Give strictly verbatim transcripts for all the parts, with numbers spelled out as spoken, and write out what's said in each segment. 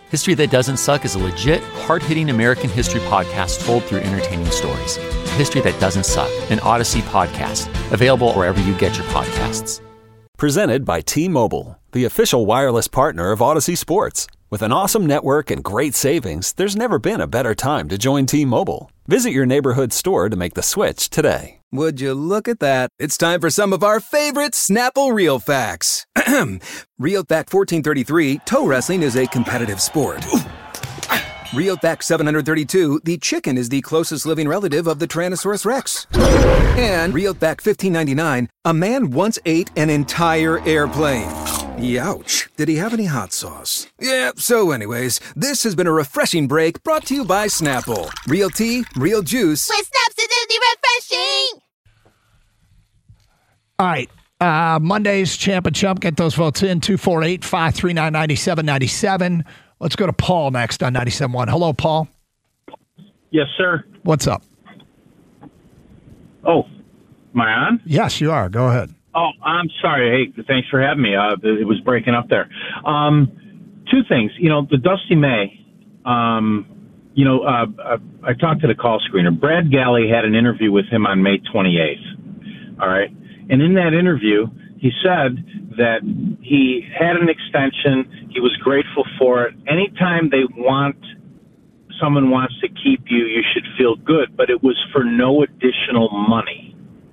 History That Doesn't Suck is a legit, hard-hitting American history podcast told through entertaining stories. History That Doesn't Suck, an Odyssey podcast, available wherever you get your podcasts. Presented by T-Mobile, the official wireless partner of Odyssey Sports. With an awesome network and great savings, there's never been a better time to join T-Mobile. Visit your neighborhood store to make the switch today. Would you look at that? It's time for some of our favorite Snapple Real Facts. Real Fact fourteen thirty-three, toe wrestling is a competitive sport. Real Fact seven hundred thirty-two, the chicken is the closest living relative of the Tyrannosaurus Rex. And Real Fact fifteen ninety-nine, a man once ate an entire airplane. Youch. Did he have any hot sauce? Yeah, so anyways, this has been a refreshing break brought to you by Snapple. Real tea, real juice. With Snapsidity refreshing! All right. Uh, Monday's Champ and Chump. Get those votes in. two four eight, five three nine, nine seven nine seven. Let's go to Paul next on ninety-seven point one. Hello, Paul. Yes, sir. What's up? Oh, am I on? Yes, you are. Go ahead. Oh, I'm sorry. Hey, thanks for having me. Uh, it was breaking up there. Um, two things. You know, the Dusty May, um, you know, uh, uh, I talked to the call screener. Brad Galley had an interview with him on May twenty-eighth. All right. And in that interview, he said that he had an extension. He was grateful for it. Anytime they want, someone wants to keep you, you should feel good. But it was for no additional money.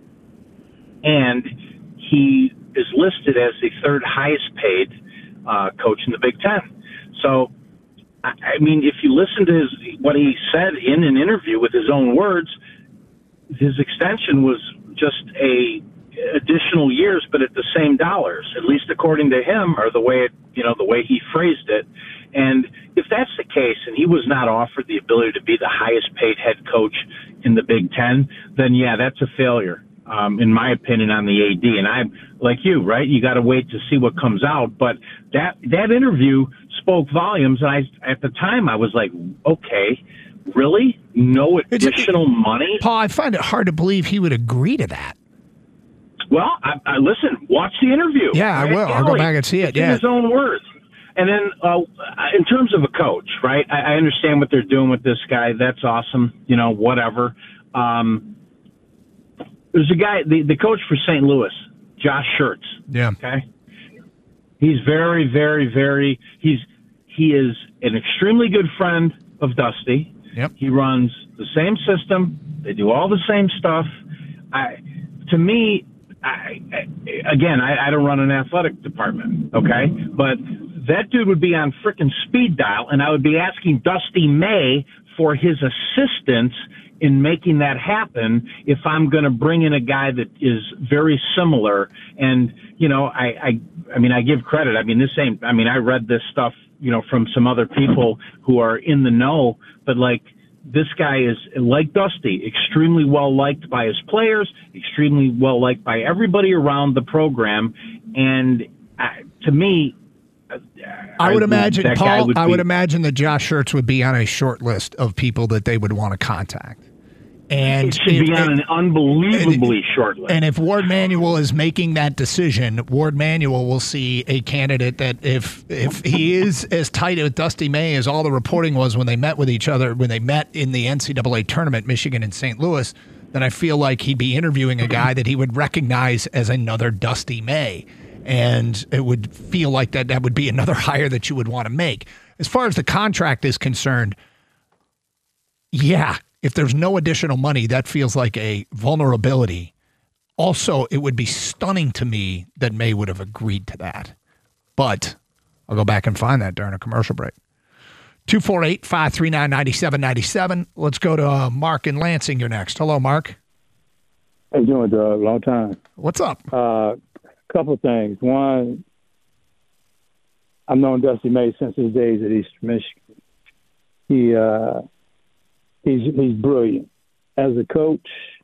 And he is listed as the third highest paid uh, coach in the Big Ten. So, I, I mean, if you listen to his, what he said in an interview with his own words, his extension was just a additional years, but at the same dollars, at least according to him, or the way it, you know, the way he phrased it. And if that's the case, and he was not offered the ability to be the highest paid head coach in the Big Ten, then yeah, that's a failure. Um, in my opinion, on the A D. And I'm like you, right? You got to wait to see what comes out. But that that interview spoke volumes. And I, at the time, I was like, okay, really? No additional money? Paul, I find it hard to believe he would agree to that. Well, I, I listen, watch the interview. Yeah, right? I will. I'll go back and see it. It's Yeah. in his own words. And then uh, in terms of a coach, right, I, I understand what they're doing with this guy. That's awesome. You know, whatever. Um There's a guy, the, the coach for Saint Louis, Josh Schertz. Yeah. Okay. He's very, very, very, he's, he is an extremely good friend of Dusty. Yep. He runs the same system. They do all the same stuff. I, to me, I, I, again, I, I don't run an athletic department. Okay. But that dude would be on frickin' speed dial, and I would be asking Dusty May for his assistance in making that happen if I'm going to bring in a guy that is very similar. And, you know, I, I, I mean, I give credit. I mean, this ain't, I mean, I read this stuff, you know, from some other people who are in the know, but like this guy is like Dusty, extremely well liked by his players, extremely well liked by everybody around the program. And uh, to me, I would imagine, that Paul, would I be, would imagine that Josh Schertz would be on a short list of people that they would want to contact. And it should if, be on an unbelievably and, short list. And if Ward Manuel is making that decision, Ward Manuel will see a candidate that if if he is as tight with Dusty May as all the reporting was when they met with each other, when they met in the N C double A tournament, Michigan and Saint Louis, then I feel like he'd be interviewing a guy that he would recognize as another Dusty May. And it would feel like that that would be another hire that you would want to make. As far as the contract is concerned, yeah, if there's no additional money, that feels like a vulnerability. Also, it would be stunning to me that May would have agreed to that. But I'll go back and find that during a commercial break. two four eight, five three nine, nine seven nine seven. Let's go to uh, Mark in Lansing. You're next. Hello, Mark. How you doing, Doug? Long time. What's up? Uh, couple things. One, I've known Dusty May since his days at Eastern Michigan. He uh, he's he's brilliant as a coach,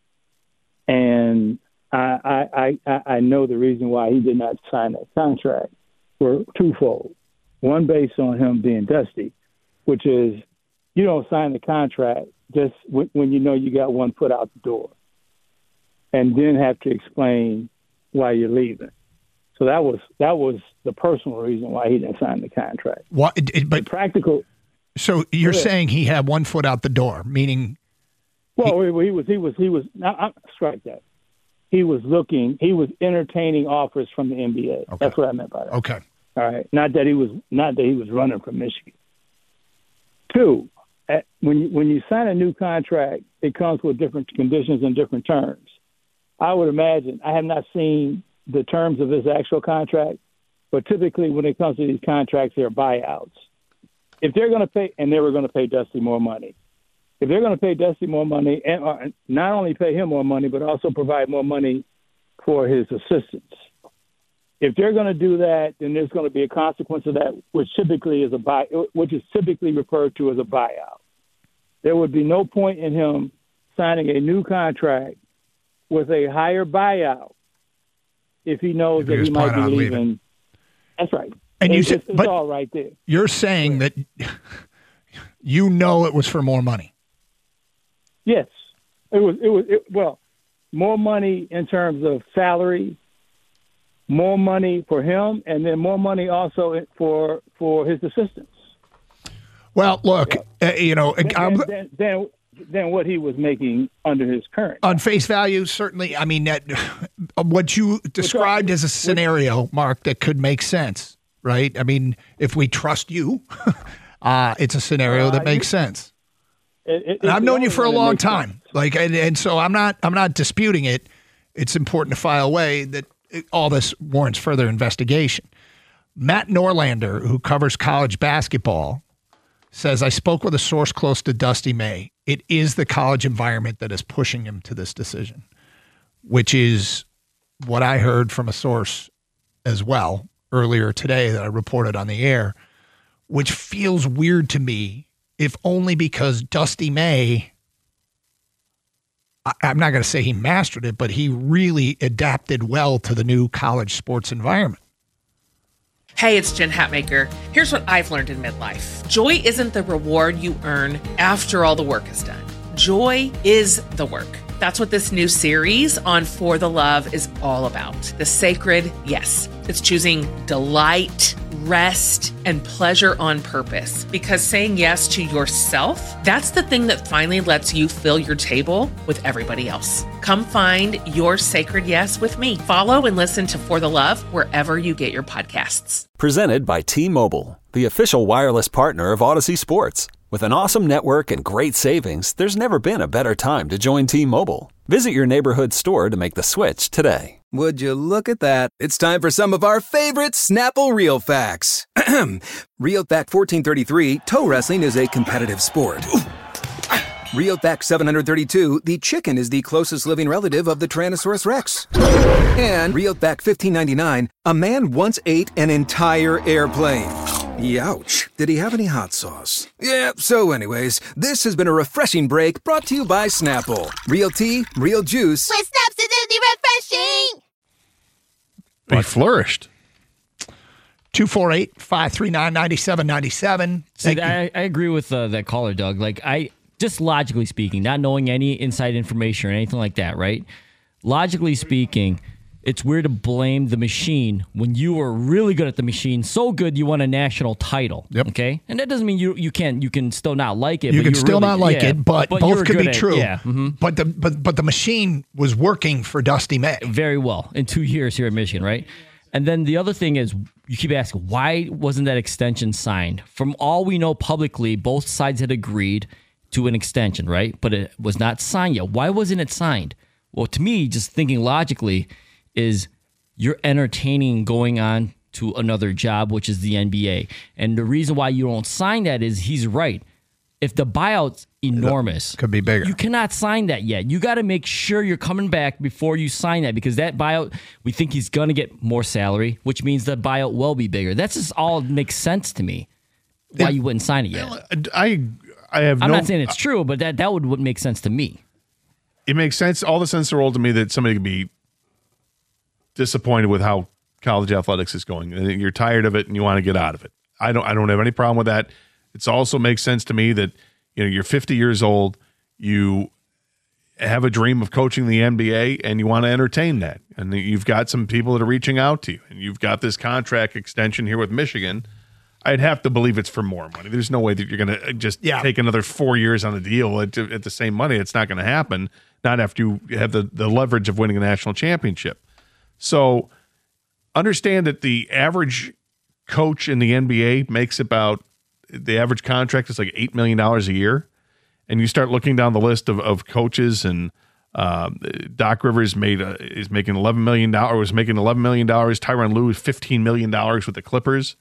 and I I, I I know the reason why he did not sign that contract were twofold. One, based on him being Dusty, which is you don't sign the contract just when, when you know you got one foot out the door, and then have to explain why you're leaving. So that was that was the personal reason why he didn't sign the contract. What? It, it, but the practical. So you're saying he had one foot out the door, meaning? Well, he, he was he was he was. Now, I'm, strike that. He was looking. He was entertaining offers from the N B A. Okay. That's what I meant by that. Okay. All right. Not that he was not that he was running from Michigan. Two, at, when you, when you sign a new contract, it comes with different conditions and different terms. I would imagine. I have not seen the terms of his actual contract, but typically when it comes to these contracts, they're buyouts. If they're going to pay, and they were going to pay Dusty more money, if they're going to pay Dusty more money, and uh, not only pay him more money, but also provide more money for his assistants. If they're going to do that, then there's going to be a consequence of that, which typically is a buy, which is typically referred to as a buyout. There would be no point in him signing a new contract with a higher buyout if he knows if that he, he might be leaving. leaving. That's right. And it, you said, it's, it's but all right there. You're saying that you know it was for more money. Yes, it was. It was it, well, more money in terms of salary, more money for him, and then more money also for for his assistants. Well, look, uh, you know, than, than, than, than what he was making under his current on face value. Certainly, I mean that what you described as a scenario, Mark, that could make sense, right? I mean, if we trust you, uh, it's a scenario uh, that makes you, sense. It, it, I've known you for a long time, sense. like, and, and so I'm not, I'm not disputing it. It's important to file away that all this warrants further investigation. Matt Norlander, who covers college basketball, says, I spoke with a source close to Dusty May. It is the college environment that is pushing him to this decision, which is what I heard from a source as well earlier today that I reported on the air, which feels weird to me, if only because Dusty May, I, I'm not going to say he mastered it, but he really adapted well to the new college sports environment. Hey, it's Jen Hatmaker. Here's what I've learned in midlife. Joy isn't the reward you earn after all the work is done. Joy is the work. That's what this new series on For the Love is all about. The sacred yes. It's choosing delight, rest, and pleasure on purpose. Because saying yes to yourself, that's the thing that finally lets you fill your table with everybody else. Come find your sacred yes with me. Follow and listen to For the Love wherever you get your podcasts. Presented by T-Mobile, the official wireless partner of Odyssey Sports. With an awesome network and great savings, there's never been a better time to join T-Mobile. Visit your neighborhood store to make the switch today. Would you look at that? It's time for some of our favorite Snapple Real Facts. Real Fact fourteen thirty-three, toe wrestling is a competitive sport. Real Fact seven hundred thirty-two, the chicken is the closest living relative of the Tyrannosaurus Rex. And Real Fact fifteen ninety-nine, a man once ate an entire airplane. Youch. Did he have any hot sauce? Yeah, so anyways, this has been a refreshing break brought to you by Snapple. Real tea, real juice. With Snaps, it's refreshing. He flourished. two four eight, five three nine, nine seven nine seven. See, I, I agree with uh, that caller, Doug. Like, I just logically speaking, not knowing any inside information or anything like that, right? Logically speaking, it's weird to blame the machine when you were really good at the machine, so good you won a national title. Yep. Okay, and that doesn't mean you you can you can still not like it. You but can still really, not like yeah, it, but, but both could be at, true. Yeah. Mm-hmm. But the but but the machine was working for Dusty May very well in two years here at Michigan, right? And then the other thing is, you keep asking, why wasn't that extension signed? From all we know publicly, both sides had agreed to an extension, right? But it was not signed yet. Why wasn't it signed? Well, to me, just thinking logically, is you're entertaining going on to another job, which is the N B A. And the reason why you don't sign that is he's right. If the buyout's enormous, could be bigger. You cannot sign that yet. You got to make sure you're coming back before you sign that, because that buyout, we think he's going to get more salary, which means the buyout will be bigger. That's just all makes sense to me. Why you wouldn't sign it yet? I I have. I'm no, not saying it's true, but that that would would make sense to me. It makes sense. All the sense in the world to me that somebody could be disappointed with how college athletics is going, and you're tired of it and you want to get out of it. I don't I don't have any problem with that. It also makes sense to me that, you know, you're fifty years old, you have a dream of coaching the N B A and you want to entertain that. And you've got some people that are reaching out to you, and you've got this contract extension here with Michigan. I'd have to believe it's for more money. There's no way that you're going to just yeah. take another four years on the deal at, at the same money. It's not going to happen, not after you have the, the leverage of winning a national championship. So understand that the average coach in the N B A makes about, the average contract is like eight million dollars a year. And you start looking down the list of, of coaches, and uh, Doc Rivers made a, is making eleven million dollars, was making eleven million dollars. Tyronn Lue is fifteen million dollars with the Clippers.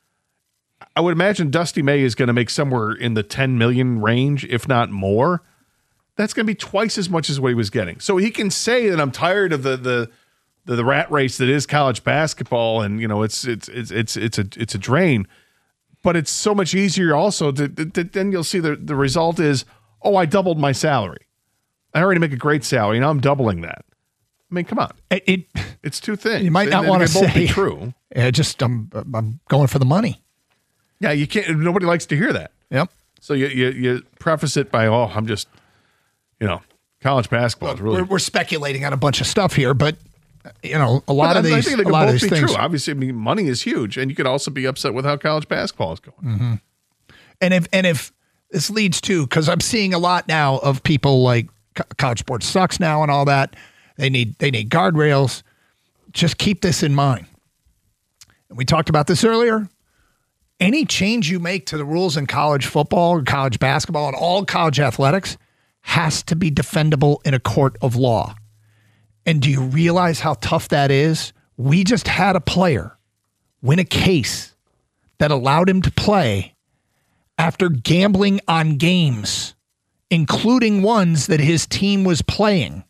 I would imagine Dusty May is going to make somewhere in the ten million dollars range, if not more. That's going to be twice as much as what he was getting. So he can say that I'm tired of the the the, the rat race that is college basketball, and you know it's it's it's it's it's a it's a drain. But it's so much easier also to, to, to then you'll see the the result is, oh, I doubled my salary. I already make a great salary. Now I'm doubling that. I mean, come on. It, it it's two things. You might not and, want and to both say be true. Yeah, just I'm I'm going for the money. Yeah, you can't. Nobody likes to hear that. Yep. So you you, you preface it by, oh, I'm just, you know, college basketball Look, is really. We're, we're speculating on a bunch of stuff here, but you know, a lot of I these, think they a lot both of these be things. True. Obviously, I mean, money is huge, and you could also be upset with how college basketball is going. Mm-hmm. And if and if this leads to, because I'm seeing a lot now of people like college sports sucks now and all that. They need they need guardrails. Just keep this in mind. And we talked about this earlier. Any change you make to the rules in college football, college basketball, and all college athletics has to be defendable in a court of law. And do you realize how tough that is? We just had a player win a case that allowed him to play after gambling on games, including ones that his team was playing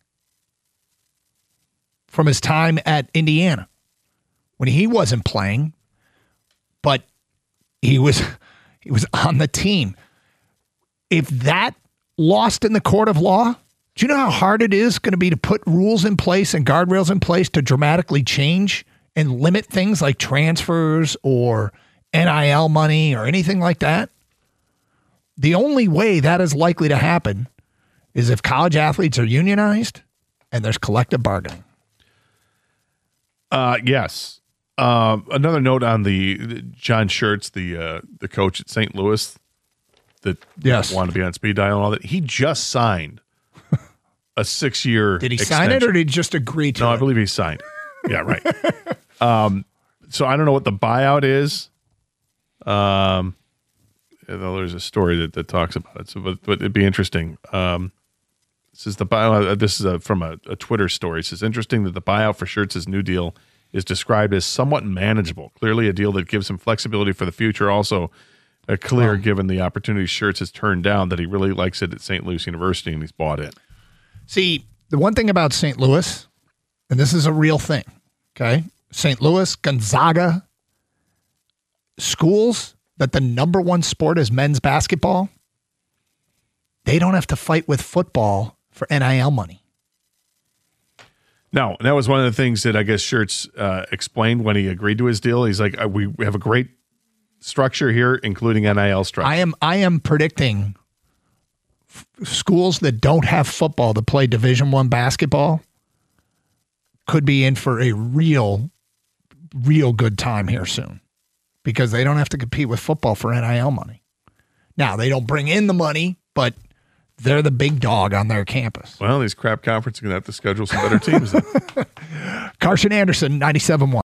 from his time at Indiana, when he wasn't playing, but he was he was on the team. If that lost in the court of law, do you know how hard it is going to be to put rules in place and guardrails in place to dramatically change and limit things like transfers or N I L money or anything like that? The only way that is likely to happen is if college athletes are unionized and there's collective bargaining. Uh, yes. Uh, another note on the, the John Schertz, the uh, the coach at Saint Louis, that yes. wanted to be on speed dial and all that. He just signed a six-year Did he extension. sign it or did he just agree to no, it? No, I believe he signed. Yeah, right. um, so I don't know what the buyout is. Um, though there's a story that, that talks about it. So, but, but it'd be interesting. Um, this is the buyout. This is a, from a, a Twitter story. It says, interesting that the buyout for Schertz's new deal is described as somewhat manageable. Clearly a deal that gives him flexibility for the future. Also uh, clear, wow. given the opportunity Schertz has turned down, that he really likes it at Saint Louis University and he's bought in. See, the one thing about Saint Louis, and this is a real thing, okay? Saint Louis, Gonzaga, schools that the number one sport is men's basketball, they don't have to fight with football for N I L money. No, that was one of the things that I guess Schertz uh, explained when he agreed to his deal. He's like, we have a great structure here, including N I L structure. I am, I am predicting f- schools that don't have football that play Division One basketball could be in for a real, real good time here soon because they don't have to compete with football for N I L money. Now, they don't bring in the money, but they're the big dog on their campus. Well, these crap conferences are going to have to schedule some better teams then. Carson Anderson, ninety-seven point one.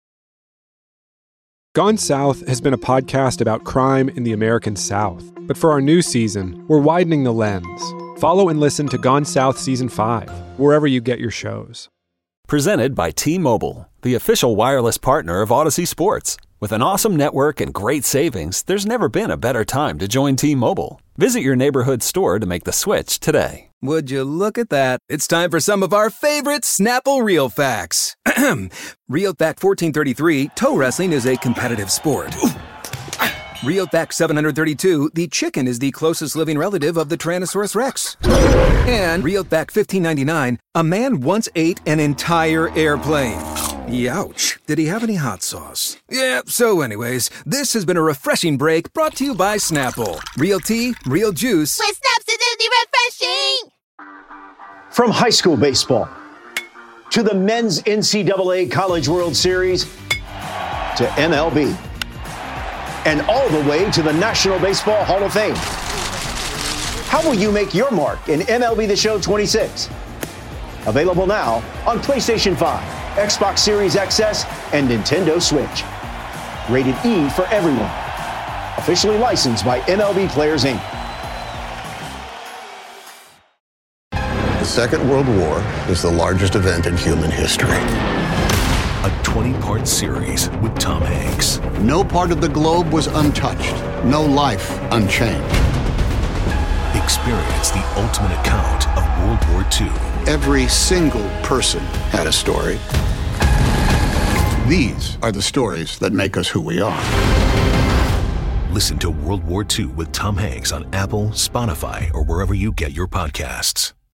Gone South has been a podcast about crime in the American South. But for our new season, we're widening the lens. Follow and listen to Gone South Season five, wherever you get your shows. Presented by T-Mobile, the official wireless partner of Odyssey Sports. With an awesome network and great savings, there's never been a better time to join T-Mobile. Visit your neighborhood store to make the switch today. Would you look at that? It's time for some of our favorite Snapple Real Facts. Real Fact fourteen thirty-three, toe wrestling is a competitive sport. Real Fact seven hundred thirty-two, the chicken is the closest living relative of the Tyrannosaurus Rex. And Real Fact fifteen ninety-nine, a man once ate an entire airplane. Youch. Did he have any hot sauce? Yeah, so anyways, this has been a refreshing break brought to you by Snapple. Real tea, real juice. With Snap's acidity refreshing! From high school baseball to the men's N C double A College World Series to M L B and all the way to the National Baseball Hall of Fame. How will you make your mark in M L B The Show twenty-six? Available now on PlayStation five, Xbox Series X S, and Nintendo Switch. Rated E for everyone. Officially licensed by M L B Players, Incorporated. The Second World War is the largest event in human history. A twenty-part series with Tom Hanks. No part of the globe was untouched. No life unchanged. Experience the ultimate account of World War Two. Every single person had a story. These are the stories that make us who we are. Listen to World War Two with Tom Hanks on Apple, Spotify, or wherever you get your podcasts.